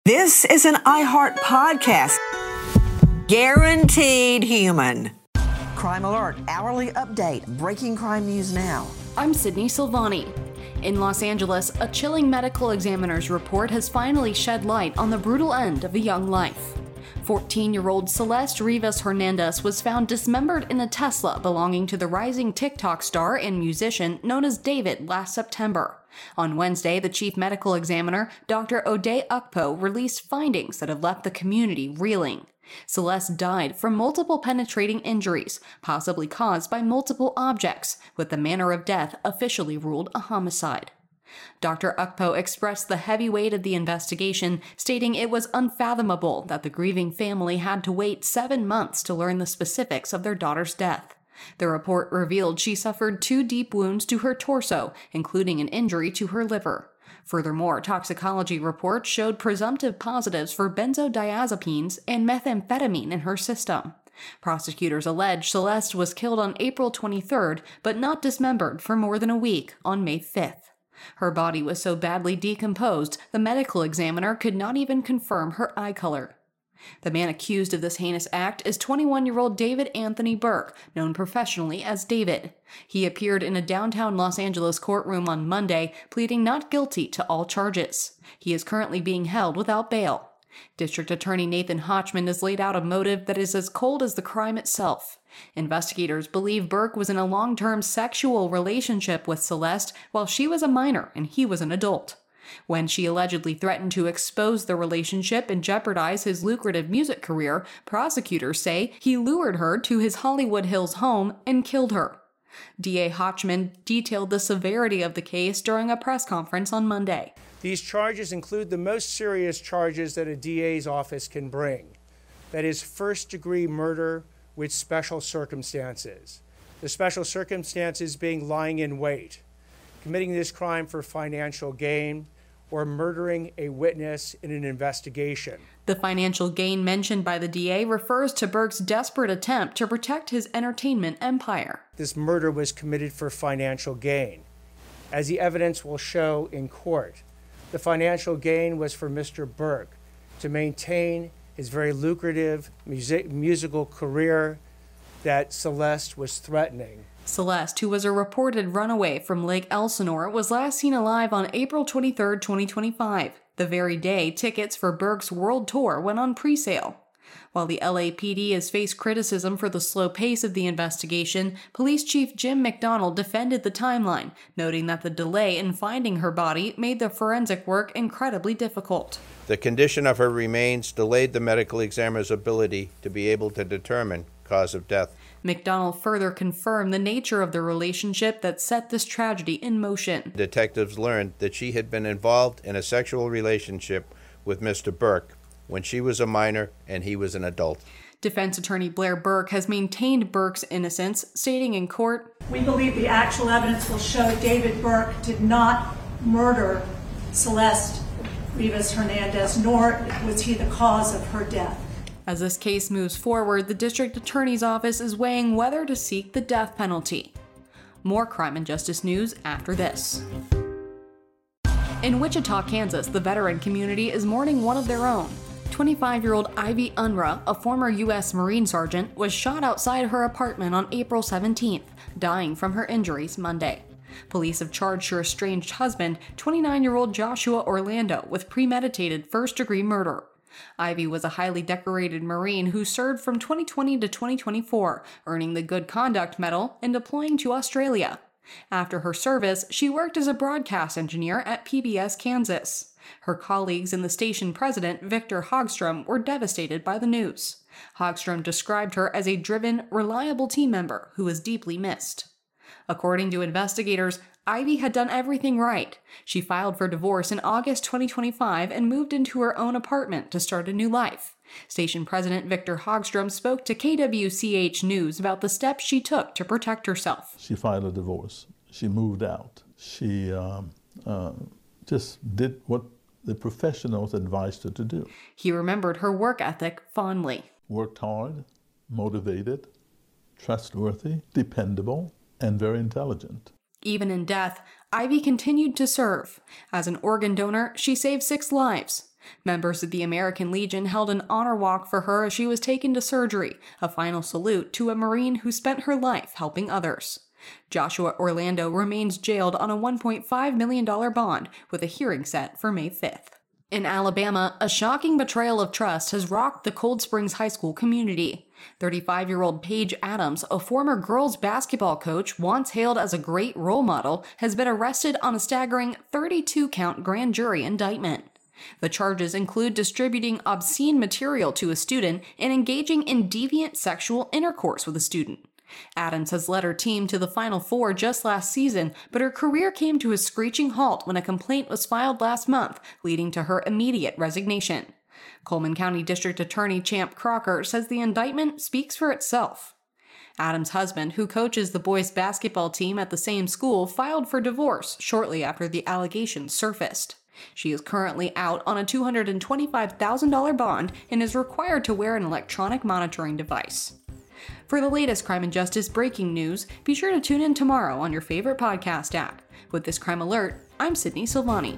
This is an iHeart podcast. Guaranteed human. Crime Alert, hourly update, breaking crime news now. I'm Sydney Silvani. In Los Angeles, a chilling medical examiner's report has finally shed light on the brutal end of a young life. 14-year-old Celeste Rivas Hernandez was found dismembered in a Tesla belonging to the rising TikTok star and musician known as David last September. On Wednesday, the chief medical examiner, Dr. Ode Ukpo, released findings that have left the community reeling. Celeste died from multiple penetrating injuries, possibly caused by multiple objects, with the manner of death officially ruled a homicide. Dr. Ukpo expressed the heavy weight of the investigation, stating it was unfathomable that the grieving family had to wait 7 months to learn the specifics of their daughter's death. The report revealed she suffered 2 deep wounds to her torso, including an injury to her liver. Furthermore, toxicology reports showed presumptive positives for benzodiazepines and methamphetamine in her system. Prosecutors allege Celeste was killed on April 23rd, but not dismembered for more than a week on May 5th. Her body was so badly decomposed, the medical examiner could not even confirm her eye color. The man accused of this heinous act is 21-year-old David Anthony Burke, known professionally as David. He appeared in a downtown Los Angeles courtroom on Monday, pleading not guilty to all charges. He is currently being held without bail. District Attorney Nathan Hochman has laid out a motive that is as cold as the crime itself. Investigators believe Burke was in a long-term sexual relationship with Celeste while she was a minor and he was an adult. When she allegedly threatened to expose the relationship and jeopardize his lucrative music career, prosecutors say he lured her to his Hollywood Hills home and killed her. DA Hochman detailed the severity of the case during a press conference on Monday. These charges include the most serious charges that a DA's office can bring. That is first-degree murder with special circumstances. The special circumstances being lying in wait, committing this crime for financial gain, or murdering a witness in an investigation. The financial gain mentioned by the DA refers to Burke's desperate attempt to protect his entertainment empire. This murder was committed for financial gain. As the evidence will show in court, the financial gain was for Mr. Burke to maintain his very lucrative musical career that Celeste was threatening. Celeste, who was a reported runaway from Lake Elsinore, was last seen alive on April 23, 2025, the very day tickets for Burke's world tour went on pre-sale. While the LAPD has faced criticism for the slow pace of the investigation, Police Chief Jim McDonnell defended the timeline, noting that the delay in finding her body made the forensic work incredibly difficult. The condition of her remains delayed the medical examiner's ability to be able to determine cause of death. McDonnell further confirmed the nature of the relationship that set this tragedy in motion. Detectives learned that she had been involved in a sexual relationship with Mr. Burke when she was a minor and he was an adult. Defense attorney Blair Burke has maintained Burke's innocence, stating in court, "We believe the actual evidence will show David Burke did not murder Celeste Rivas Hernandez, nor was he the cause of her death." As this case moves forward, the district attorney's office is weighing whether to seek the death penalty. More crime and justice news after this. In Wichita, Kansas, the veteran community is mourning one of their own. 25-year-old Ivy Unruh, a former U.S. Marine sergeant, was shot outside her apartment on April 17th, dying from her injuries Monday. Police have charged her estranged husband, 29-year-old Joshua Orlando, with premeditated first-degree murder. Ivy was a highly decorated Marine who served from 2020 to 2024, earning the Good Conduct Medal and deploying to Australia. After her service, she worked as a broadcast engineer at PBS Kansas. Her colleagues and the station president, Victor Hogstrom, were devastated by the news. Hogstrom described her as a driven, reliable team member who was deeply missed. According to investigators, Ivy had done everything right. She filed for divorce in August 2025 and moved into her own apartment to start a new life. Station president Victor Hogstrom spoke to KWCH News about the steps she took to protect herself. She filed a divorce. She moved out. She just did what the professionals advised her to do. He remembered her work ethic fondly. Worked hard, motivated, trustworthy, dependable, and very intelligent. Even in death, Ivy continued to serve. As an organ donor, she saved 6 lives. Members of the American Legion held an honor walk for her as she was taken to surgery, a final salute to a Marine who spent her life helping others. Joshua Orlando remains jailed on a $1.5 million bond, with a hearing set for May 5th. In Alabama, a shocking betrayal of trust has rocked the Cold Springs High School community. 35-year-old Paige Adams, a former girls basketball coach once hailed as a great role model, has been arrested on a staggering 32-count grand jury indictment. The charges include distributing obscene material to a student and engaging in deviant sexual intercourse with a student. Adams has led her team to the Final Four just last season, but her career came to a screeching halt when a complaint was filed last month, leading to her immediate resignation. Coleman County District Attorney Champ Crocker says the indictment speaks for itself. Adams' husband, who coaches the boys' basketball team at the same school, filed for divorce shortly after the allegations surfaced. She is currently out on a $225,000 bond and is required to wear an electronic monitoring device. For the latest crime and justice breaking news, be sure to tune in tomorrow on your favorite podcast app. With this crime alert, I'm Sydney Silvani.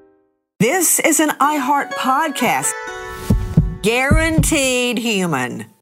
This is an iHeart podcast. Guaranteed human.